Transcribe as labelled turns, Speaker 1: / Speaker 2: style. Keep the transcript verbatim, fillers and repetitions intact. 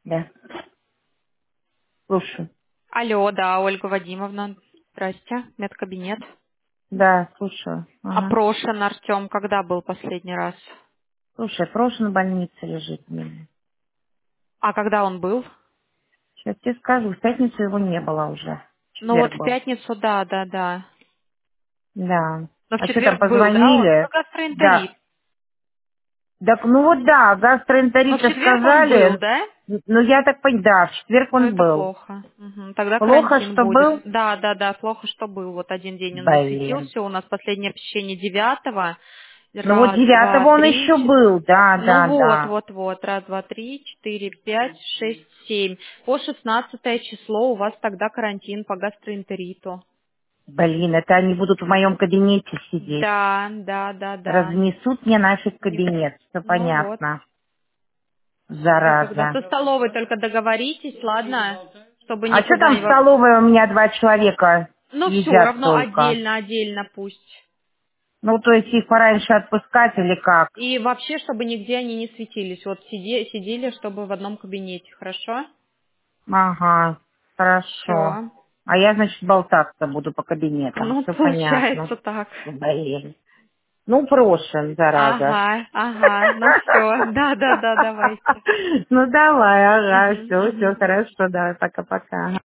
Speaker 1: Да. Слушай.
Speaker 2: Алло, да, Ольга Вадимовна. Здрасте, медкабинет.
Speaker 1: Да, слушаю. Ага.
Speaker 2: Опрошен Артем, когда был последний раз?
Speaker 1: Слушай, прошлой больнице лежит у меня.
Speaker 2: А когда он был?
Speaker 1: Сейчас тебе скажу, в пятницу его не было уже. В
Speaker 2: Ну вот
Speaker 1: четверг
Speaker 2: в
Speaker 1: был.
Speaker 2: пятницу, да, да, да.
Speaker 1: Да.
Speaker 2: Но в
Speaker 1: А что там,
Speaker 2: четверг был, да, он?
Speaker 1: позвонили?
Speaker 2: Ну, гастроэнтерит.
Speaker 1: Да. Так, ну вот да,
Speaker 2: Но в
Speaker 1: гастроэнтерита
Speaker 2: четверг он был,
Speaker 1: сказали.
Speaker 2: да?
Speaker 1: Ну я так понял, да, в четверг
Speaker 2: Ну
Speaker 1: он
Speaker 2: это
Speaker 1: был.
Speaker 2: плохо. Мгм. Тогда
Speaker 1: Плохо,
Speaker 2: карантин
Speaker 1: что
Speaker 2: будет.
Speaker 1: был?
Speaker 2: Да, да, да, плохо, что был. Вот один день он
Speaker 1: Блин.
Speaker 2: засветился. У нас последнее посещение девятого.
Speaker 1: Ну вот
Speaker 2: Раз, два,
Speaker 1: девятого он
Speaker 2: три,
Speaker 1: еще был, да,
Speaker 2: ну
Speaker 1: да,
Speaker 2: вот,
Speaker 1: да.
Speaker 2: вот, вот. Раз, два, три, четыре, пять, шесть, семь. По шестнадцатое число у вас тогда карантин по гастроэнтериту.
Speaker 1: Блин, это они будут в моем кабинете сидеть.
Speaker 2: Да, да, да, да.
Speaker 1: Разнесут мне нафиг
Speaker 2: Не-
Speaker 1: кабинет, все
Speaker 2: Ну вот.
Speaker 1: понятно.
Speaker 2: Вы тогда
Speaker 1: Зараза.
Speaker 2: со столовой только договоритесь, ладно? Чтобы
Speaker 1: А что
Speaker 2: никуда
Speaker 1: там в
Speaker 2: не... во-
Speaker 1: столовой у меня два человека
Speaker 2: Ну все
Speaker 1: едят
Speaker 2: равно
Speaker 1: только?
Speaker 2: отдельно, отдельно пусть.
Speaker 1: Ну, то есть их пораньше отпускать или как?
Speaker 2: И вообще, чтобы нигде они не светились. Вот сиде- сидели, чтобы в одном кабинете, хорошо?
Speaker 1: Ага, хорошо.
Speaker 2: Все.
Speaker 1: А я, значит, болтаться буду по кабинетам.
Speaker 2: Ну,
Speaker 1: Все понятно.
Speaker 2: получается так.
Speaker 1: Блин. Ну, брошен, зараза.
Speaker 2: Ага, ага. Ну все. Да, да, да, давайте.
Speaker 1: Ну, давай, ага,
Speaker 2: Мгм,
Speaker 1: все, все
Speaker 2: мгм.
Speaker 1: хорошо, давай, пока-пока.